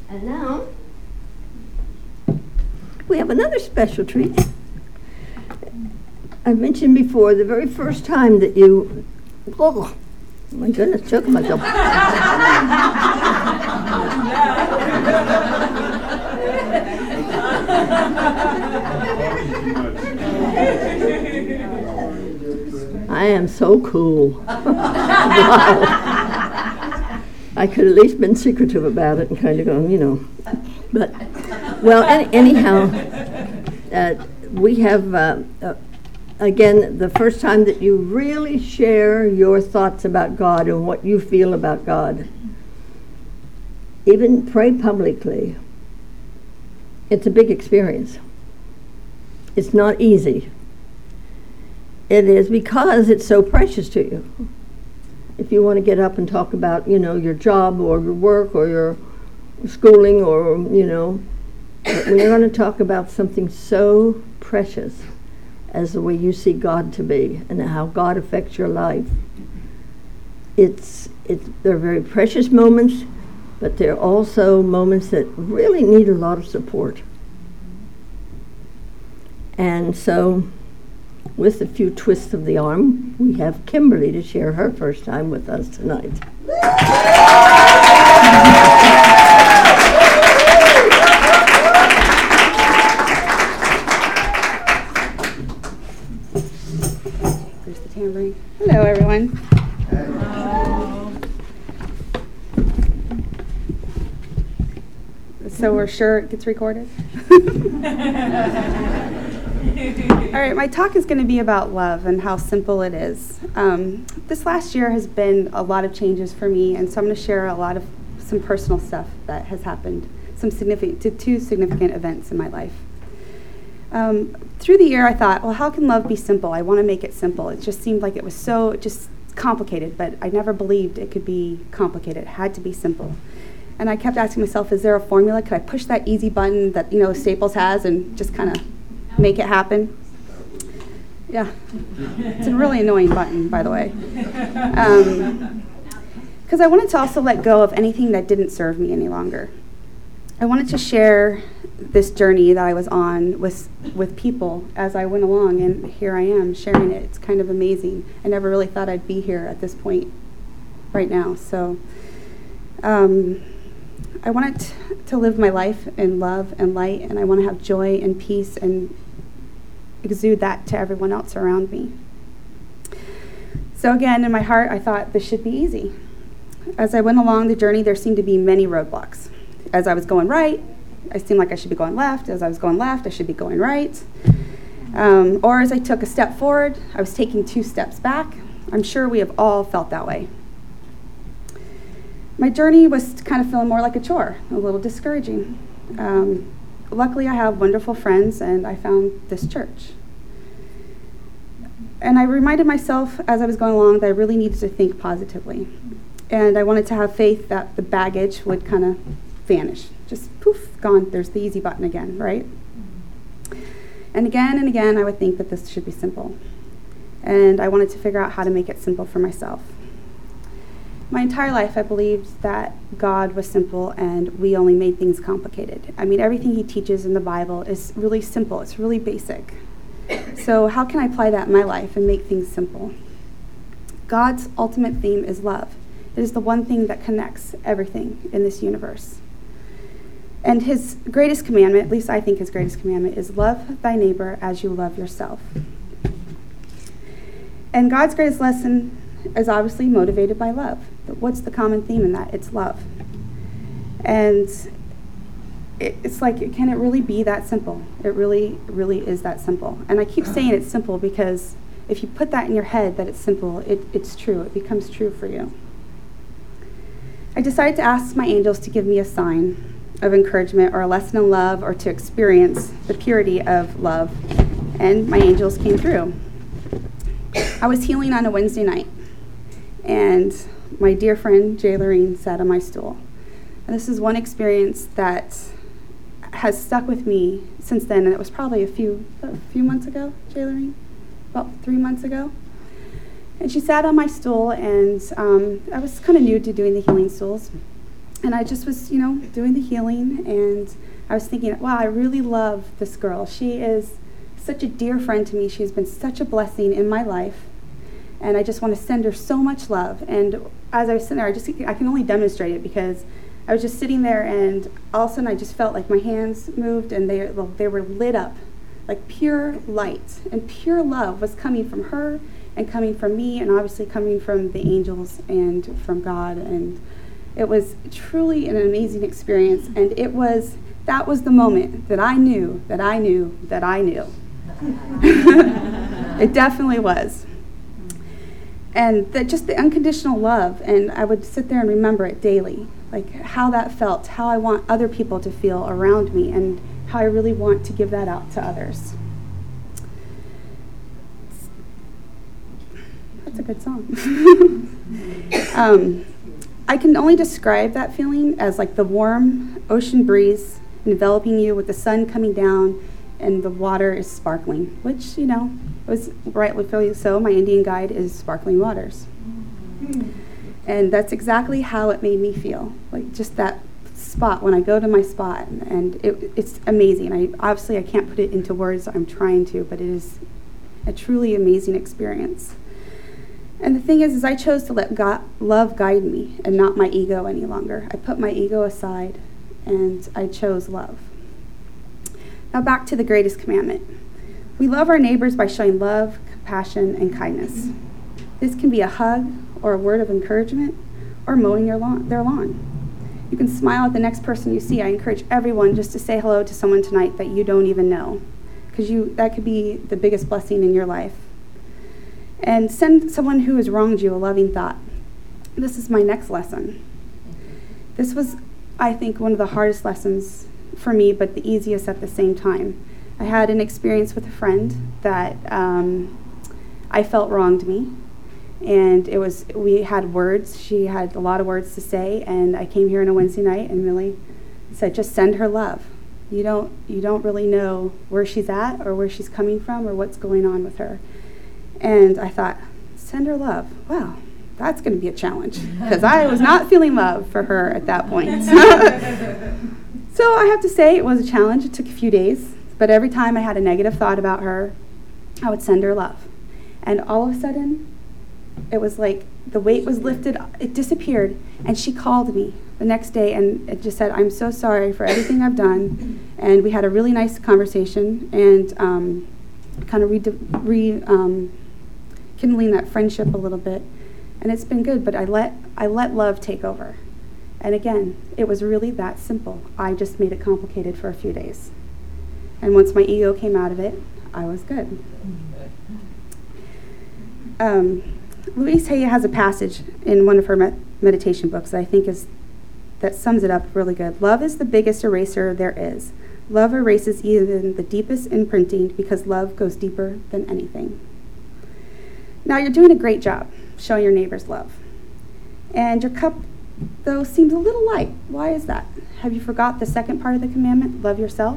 And now we have another special treat. I mentioned before the very first time that you, oh my goodness, choking myself. I am so cool. Wow. I could at least been secretive about it and kind of gone, But, well, anyhow, we have, again, the first time that you really share your thoughts about God and what you feel about God. Even pray publicly. It's a big experience. It's not easy. It is because it's so precious to you. If you want to get up and talk about, your job or your work or your schooling or, but when you're going to talk about something so precious as the way you see God to be and how God affects your life, they're very precious moments, but they're also moments that really need a lot of support. And so, with a few twists of the arm, we have Kimberly to share her first time with us tonight. There's the tambourine. Hello, everyone. So we're sure it gets recorded? All right, my talk is going to be about love and how simple it is. This last year has been a lot of changes for me, and so I'm going to share some personal stuff that has happened, two significant events in my life. Through the year, I thought, well, how can love be simple? I want to make it simple. It just seemed like it was so just complicated, but I never believed it could be complicated. It had to be simple. And I kept asking myself, is there a formula? Could I push that easy button that, Staples has and just kind of make it happen? Yeah. It's a really annoying button, by the way. Because I wanted to also let go of anything that didn't serve me any longer. I wanted to share this journey that I was on with people as I went along, and here I am sharing it. It's kind of amazing. I never really thought I'd be here at this point right now. So I wanted to live my life in love and light, and I want to have joy and peace and exude that to everyone else around me. So again, in my heart, I thought this should be easy. As I went along the journey, there seemed to be many roadblocks. As I was going right, I seemed like I should be going left. As I was going left, I should be going right. Or as I took a step forward, I was taking 2 steps back. I'm sure we have all felt that way. My journey was kind of feeling more like a chore, a little discouraging. Luckily, I have wonderful friends, and I found this church. And I reminded myself as I was going along that I really needed to think positively. And I wanted to have faith that the baggage would kind of vanish. Just poof, gone. There's the easy button again, right? And again, I would think that this should be simple. And I wanted to figure out how to make it simple for myself. My entire life, I believed that God was simple and we only made things complicated. I mean, everything he teaches in the Bible is really simple. It's really basic. So how can I apply that in my life and make things simple? God's ultimate theme is love. It is the one thing that connects everything in this universe. And his greatest commandment, at least I think his greatest commandment, is love thy neighbor as you love yourself. And God's greatest lesson is obviously motivated by love. But what's the common theme in that? It's love. And it's like, can it really be that simple? It really, really is that simple. And I keep saying it's simple because if you put that in your head that it's simple, it's true. It becomes true for you. I decided to ask my angels to give me a sign of encouragement or a lesson in love or to experience the purity of love. And my angels came through. I was healing on a Wednesday night, and my dear friend Jay Lorene sat on my stool. And this is one experience that has stuck with me since then, and it was probably a few months ago, Jay Lorene, about 3 months ago. And she sat on my stool, and I was kind of new to doing the healing stools. And I just was, doing the healing, and I was thinking, wow, I really love this girl. She is such a dear friend to me. She's been such a blessing in my life, and I just want to send her so much love. And as I was sitting there, I can only demonstrate it because I was just sitting there, and all of a sudden I just felt like my hands moved, and they were lit up, like pure light, and pure love was coming from her and coming from me, and obviously coming from the angels and from God. And it was truly an amazing experience, and that was the moment that I knew that I knew that I knew. It definitely was. And just the unconditional love, and I would sit there and remember it daily, like how that felt, how I want other people to feel around me, and how I really want to give that out to others. That's a good song. I can only describe that feeling as like the warm ocean breeze enveloping you with the sun coming down and the water is sparkling, which, was rightly so. My Indian guide is sparkling waters. And that's exactly how it made me feel, like just that spot when I go to my spot, and it's amazing. I can't put it into words. I'm trying to, but it is a truly amazing experience. And the thing is I chose to let love guide me and not my ego any longer. I put my ego aside and I chose love. Now back to the greatest commandment. We love our neighbors by showing love, compassion, and kindness. This can be a hug or a word of encouragement or mowing their lawn. You can smile at the next person you see. I encourage everyone just to say hello to someone tonight that you don't even know, because that could be the biggest blessing in your life. And send someone who has wronged you a loving thought. This is my next lesson. This was, I think, one of the hardest lessons for me, but the easiest at the same time. I had an experience with a friend that I felt wronged me. And we had words. She had a lot of words to say, and I came here on a Wednesday night, and Millie said, just send her love. You don't really know where she's at or where she's coming from or what's going on with her. And I thought, send her love. Wow, that's going to be a challenge, because I was not feeling love for her at that point. So I have to say it was a challenge. It took a few days, but every time I had a negative thought about her, I would send her love. And all of a sudden, it was like the weight was lifted, it disappeared, and she called me the next day and it just said, I'm so sorry for everything I've done. And we had a really nice conversation, and kind of rekindling that friendship a little bit. And it's been good, but I let love take over. And again, it was really that simple. I just made it complicated for a few days. And once my ego came out of it, I was good. Louise Hay has a passage in one of her meditation books that I think that sums it up really good. Love is the biggest eraser there is. Love erases even the deepest imprinting, because love goes deeper than anything. Now, you're doing a great job showing your neighbors love. And your cup, though, seems a little light. Why is that? Have you forgot the second part of the commandment, love yourself?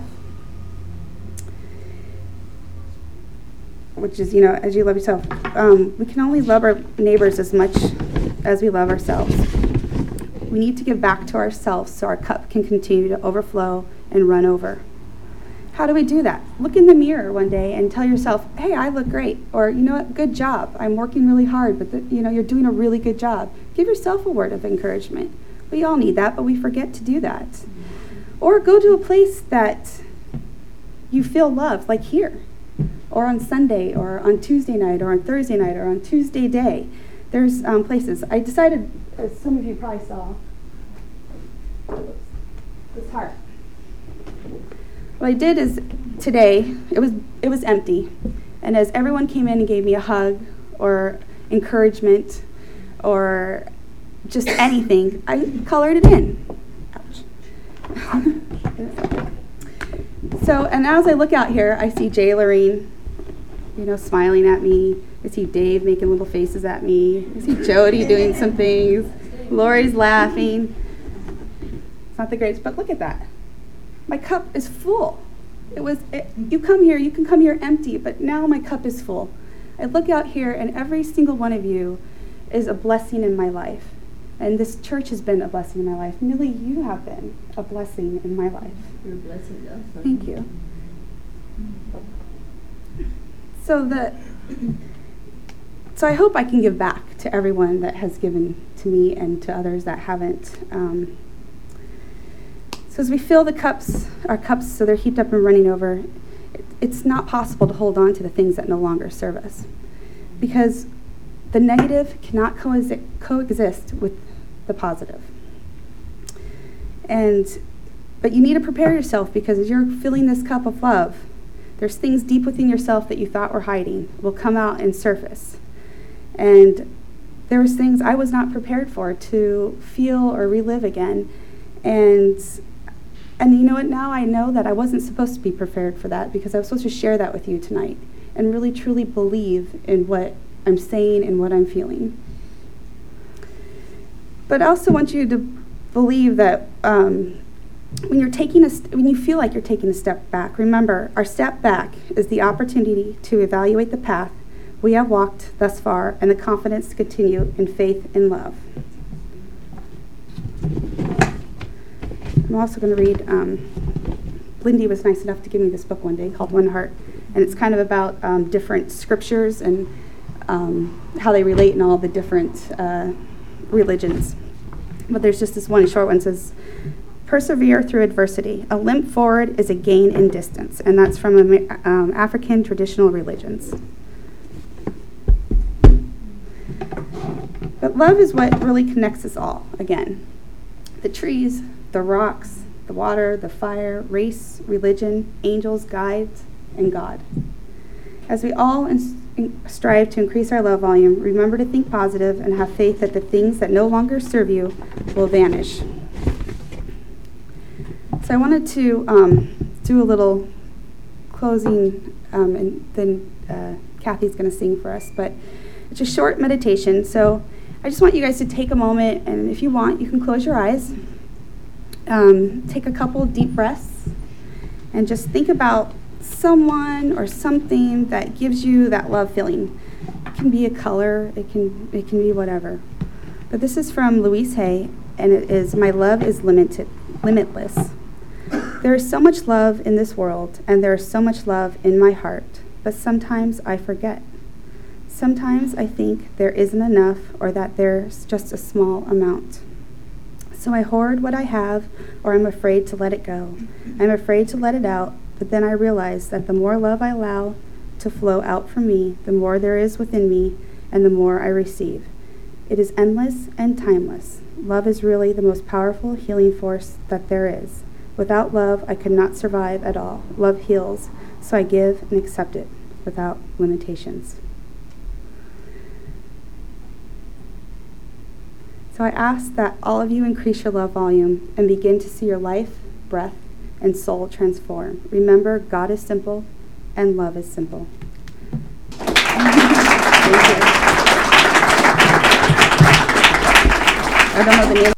Which is, as you love yourself. We can only love our neighbors as much as we love ourselves. We need to give back to ourselves so our cup can continue to overflow and run over. How do we do that? Look in the mirror one day and tell yourself, hey, I look great. Or, you know what, good job. I'm working really hard, but you're doing a really good job. Give yourself a word of encouragement. We all need that, but we forget to do that. Or go to a place that you feel loved, like here, or on Sunday, or on Tuesday night, or on Thursday night, or on Tuesday day. There's places. I decided, as some of you probably saw, this heart. What I did is today, it was empty. And as everyone came in and gave me a hug or encouragement or just anything, I colored it in. Ouch. So, and as I look out here, I see Jay Lorene, smiling at me. I see Dave making little faces at me. I see Jody doing some things. Lori's laughing. It's not the greatest, but look at that. My cup is full. You can come here empty, but now my cup is full. I look out here, and every single one of you is a blessing in my life. And this church has been a blessing in my life. Millie, you have been a blessing in my life. You're blessing us. Thank you. So I hope I can give back to everyone that has given to me and to others that haven't. So as we fill our cups so they're heaped up and running over, it's not possible to hold on to the things that no longer serve us. Because the negative cannot coexist with the positive. But you need to prepare yourself, because as you're filling this cup of love, there's things deep within yourself that you thought were hiding will come out and surface. And there was things I was not prepared for to feel or relive again. And you know what, now I know that I wasn't supposed to be prepared for that, because I was supposed to share that with you tonight and really truly believe in what I'm saying and what I'm feeling. But I also want you to believe that when you feel like you're taking a step back, remember, our step back is the opportunity to evaluate the path we have walked thus far and the confidence to continue in faith and love. I'm also going to read, Lindy was nice enough to give me this book one day called One Heart, and it's kind of about different scriptures and how they relate in all the different religions. But there's just this one short one that says, persevere through adversity. A limp forward is a gain in distance. And that's from African traditional religions. But love is what really connects us all, again. The trees, the rocks, the water, the fire, race, religion, angels, guides, and God. As we all strive to increase our love volume, remember to think positive and have faith that the things that no longer serve you will vanish. So I wanted to do a little closing, and then Kathy's going to sing for us. But it's a short meditation, so I just want you guys to take a moment, and if you want, you can close your eyes. Take a couple deep breaths, and just think about someone or something that gives you that love feeling. It can be a color, it can be whatever. But this is from Louise Hay, and it is, my love is limitless. There is so much love in this world, and there is so much love in my heart, but sometimes I forget. Sometimes I think there isn't enough, or that there's just a small amount. So I hoard what I have, or I'm afraid to let it go. I'm afraid to let it out, but then I realize that the more love I allow to flow out from me, the more there is within me, and the more I receive. It is endless and timeless. Love is really the most powerful healing force that there is. Without love, I could not survive at all. Love heals, so I give and accept it without limitations. So I ask that all of you increase your love volume and begin to see your life, breath, and soul transform. Remember, God is simple and love is simple. Thank you. I don't know the name.